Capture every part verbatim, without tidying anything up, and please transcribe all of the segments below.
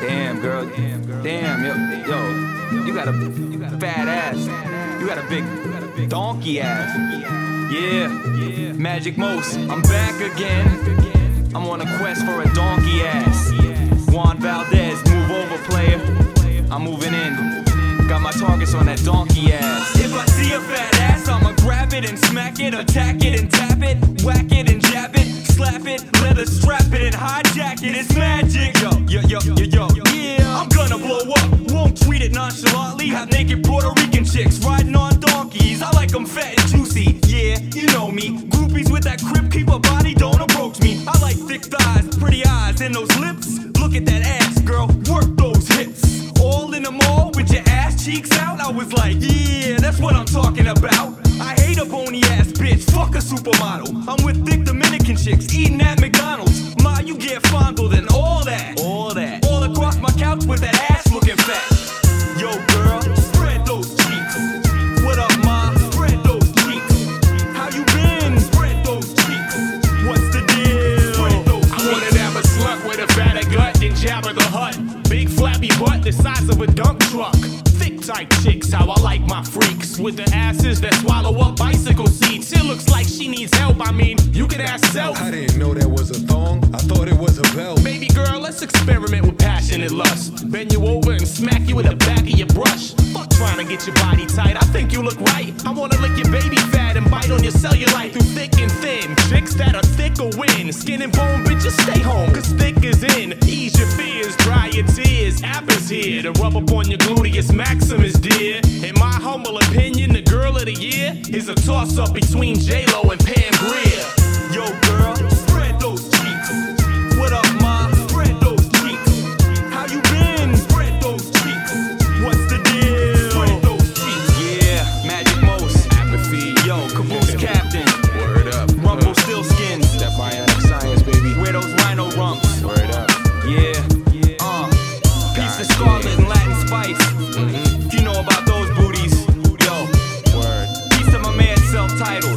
Damn, girl. Damn, yo, yo. You got a fat ass. You got a big donkey ass. Yeah, Magic Most. I'm back again. I'm on a quest for a donkey ass. Juan Valdez, move over, player. I'm moving in. Got my targets on that donkey ass. If I see a fat ass, I'ma grab it and smack it, attack it and tap it, whack it and jab it, slap it, leather strap it and hijack it. It's magic. Yo, yo, yo, yo, yo. Yeah, I'm gonna blow up. Won't treat it nonchalantly. Have naked Puerto Rican chicks riding on donkeys. I like them fat and juicy. Yeah, you know me. Groupies with that crib keeper body don't approach me. I like thick thighs, pretty eyes, and those lips. Look at that ass, girl. Work those hips. All in the mall with your ass cheeks out. I was like, yeah, that's what I'm talking about. I hate a bony ass bitch. Fuck a supermodel. I'm with thick Dominican chicks eating at McDonald's. Ma, you get fondled and all that. All that. All across my couch with that ass looking fat. Yo, girl, spread those cheeks. What up, ma? Spread those cheeks. How you been? Spread those cheeks. What's the deal? Spread those cheeks. I wanna have a slut with a fatter gut than Jabba the Hutt. Big flappy butt the size of a dump truck. Thick type chicks, how I like my freaks. With the asses that swallow up bicycle seats. It looks like she needs help, I mean, you can ask self. I didn't know that was a thong, I thought it was a belt. Baby girl, let's experiment with passion and lust. Bend you over and smack you with the back of your brush. Fuck trying to get your body tight, I think you look right. I wanna lick your baby fat and bite on your cellulite through thick and thin. Chicks that are thick will win. Skin and bone, bitches stay home, cause thick is in. Ease your fears, dry your tears. App is here to rub up on your gluteus maximus, dear. In my humble opinion, the girl of the year is a toss-up between J-Lo and Pam Grier. Yo, girl, spread those cheeks. What up, ma? Spread those cheeks. How you been? Spread those cheeks. What's the deal? Spread those cheeks. Yeah, Magic Most. Apathy. Yo, Caboose Captain. Word up. Rumble still skins. That bionic science, baby. Wear those rhino rumps. Word up. Yeah, uh. Piece of Scarlet and Latin Spice. Mm-hmm. If you know about those booties, yo. Word. Piece of my man self-titled.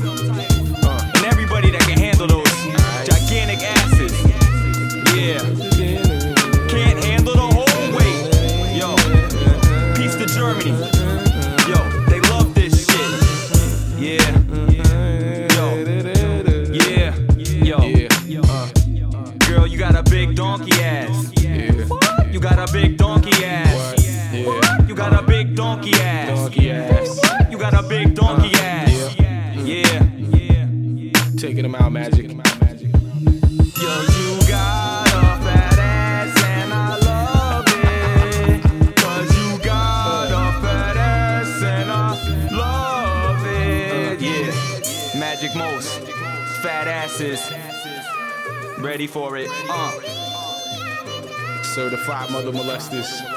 Uh, and everybody that can handle those gigantic asses. Yeah. Can't handle the whole weight. Yo. Peace to Germany. Yo, they love this shit. Yeah. Yo. Yeah. Yo. Uh. Girl, you got a big donkey ass. Yeah. You got a big donkey ass. Yeah. You got a big donkey ass. Donkey ass. You got a big donkey Uh, ass. Yeah. Taking them out, Magic. Yo, you got a fat ass and I love it. Cause you got a fat ass and I love it. Yeah. Magic Most. Fat asses. Ready for it. Uh. Certified mother molesters.